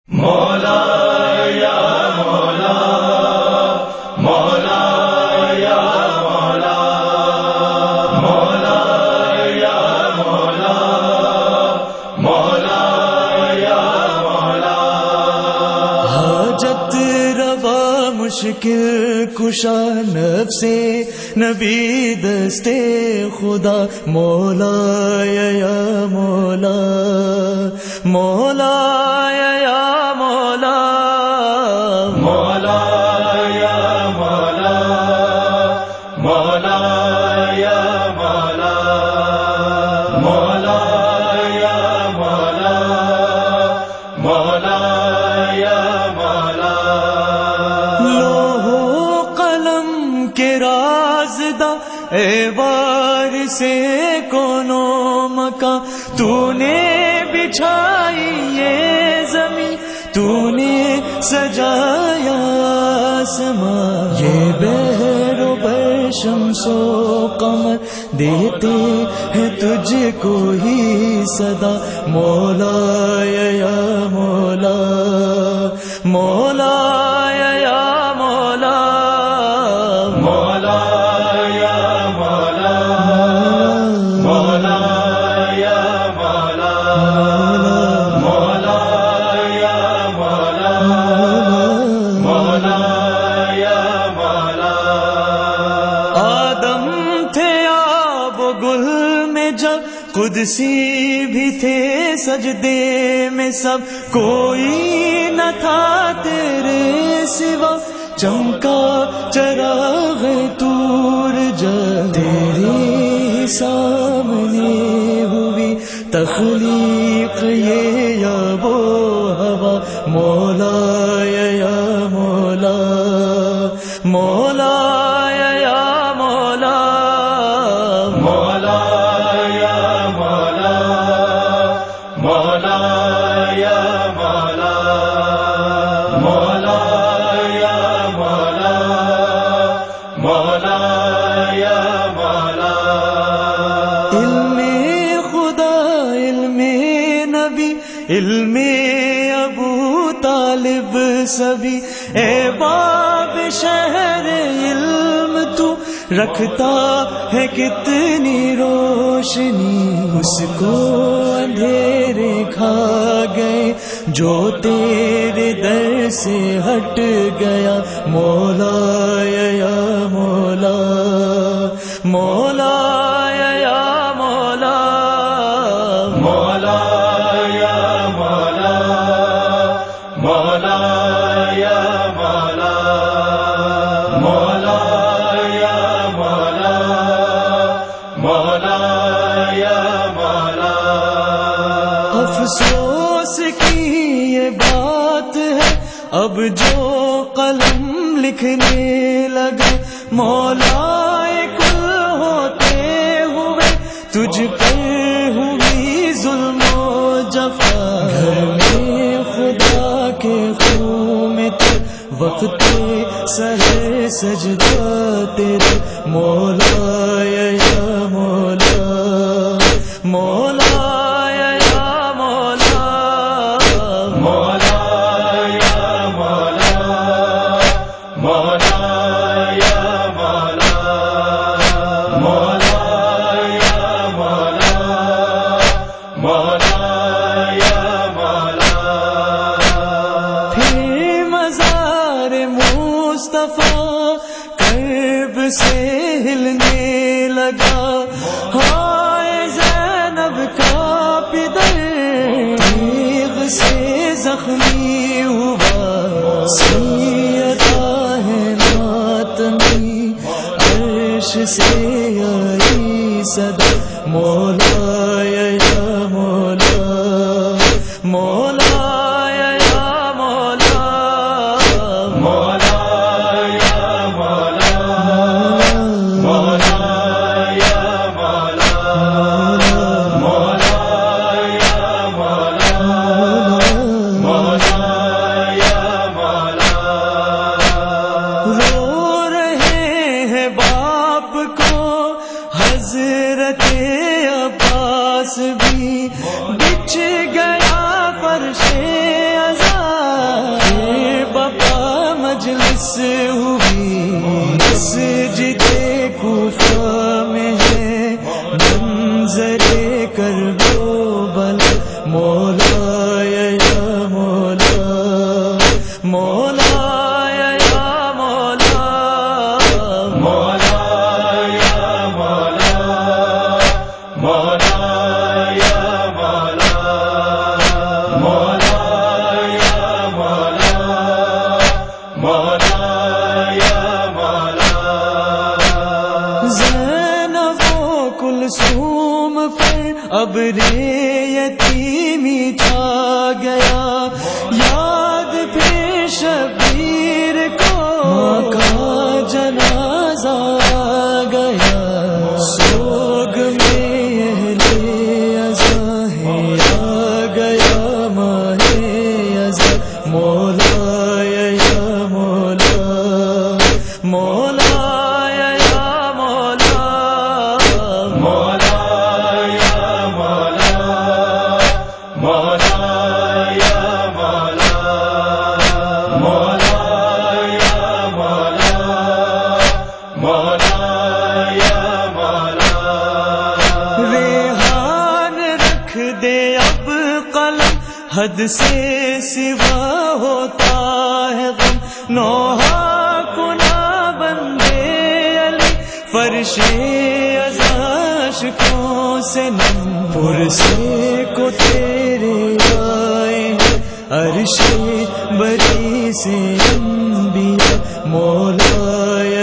مولا یا مولا مولا یا مولا مولا یا مولا مولا یا مولا حاجت روا مشکل کشا نفس نبی دستے خدا مولا یا مولا مولا یا مولا مولا یا مولا مولا یا مولا مولا یا مولا مولا یا مولا لوح و قلم کے رازداں اے وارث کونو مکان تو نے بچھائی یہ زمین تو نے سجایا آسمان یہ بحر و بر شمس و قمر دیتے ہیں تجھ کو ہی صدا مولا یا مولا مولا یا مولا مولا یا مولا مولا یا مولا مولا یا مولا مولا یا مولا آدم تھے آب و گل میں جب قدسی بھی تھے سجدے میں سب کوئی نہ تھا تیرے سوا چمکا چراغ طور جب تیرے سامنے ہوئی تخلیق یہ آب و ہوا مولا یا مولا مولا یا مولا مولا یا مولا مولا یا مولا مولا یا مولا مولا یا مولا علم خدا علم نبی علم ابو طالب سبھی اے باب شہر علم تو رکھتا ہے کتنی روشنی اس کو اندھیرے کھا گئے جو تیرے در سے ہٹ گیا مولا یا مولا مولا یا مولا مولا یا مولا مولا یا مولا مولا یا مولا مولا یا مولا افسوس کی یہ بات ہے اب جو قلم لکھنے لگا مولا کل ہوتے ہوئے تجھ پر ہوئی ظلم و جفا گھر میں خدا کے خون میں تو وقت سر سجدہ تیرے مولا یا مولا مولا یا مولا مولا یا مولا مولا یا مولا مولا یا مولا مولا یا مولا پھر مزار مصطفیٰ قلب سے ہلنے لگا ہائے زینب کا پدر تیغ سے زخمی ہوا سیدہ ہے ماتمی عرش سے آئی صدا مولا یا مولا مولا یا مولا مولا یا مولا مولا یا مولا مولا یا مولا مولا بس ہوئی مسجد کوفہ میں ہے منظر کربلا مولا یا مولا مولا یا مولا مولا یا مولا مولا یا مولا مولا یا مولا مولا یا مولا زینب و کلثوم پر ابر یتیمی چھا گیا یاد پھر شبیر کو کا جنازہ آ گیا سوگ میں اہل عزا ہے آ گیا ماہ عزا مولا یا مولا مولا یا مولا مولا یا مولا مولا یا مولا مولا یا مولا مولا یا مولا ریحان رکھ دے اب قلم حد سے سوا ہوتا ہے غم نوحہ کنا بندے علی فرش عشقوں سے نم پرسے کو تیرے آئے ہیں عرش بری سے انبیاء مولا